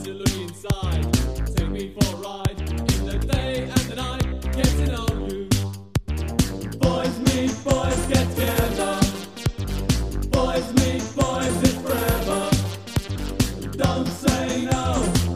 you look inside. Take me for a ride in the day and the night. Get to know you. Boys meet boys, get together. Boys meet boys, it's forever. Don't say no.